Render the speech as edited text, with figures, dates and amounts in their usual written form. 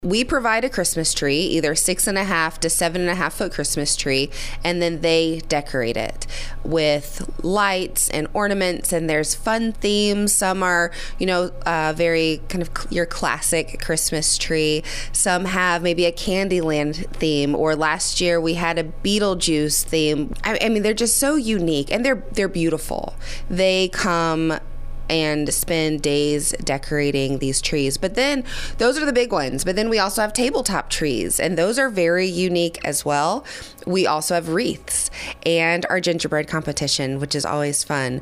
We provide a Christmas tree, either 6.5 to 7.5 foot Christmas tree, and then they decorate it with lights and ornaments, and there's fun themes. Some are, very kind of your classic Christmas tree. Some have maybe a Candyland theme, or last year we had a Beetlejuice theme. I mean, they're just so unique, and they're beautiful. They come and spend days decorating these trees. But then those are the big ones. But then we also have tabletop trees, and those are very unique as well. We also have wreaths and our gingerbread competition, which is always fun.